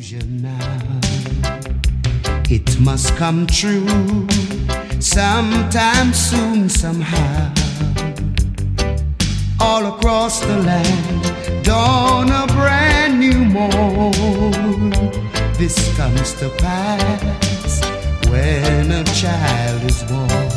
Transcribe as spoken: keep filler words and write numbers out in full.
illusion now. It must come true sometime soon, somehow. All across the land, dawn a brand new morn. This comes to pass when a child is born.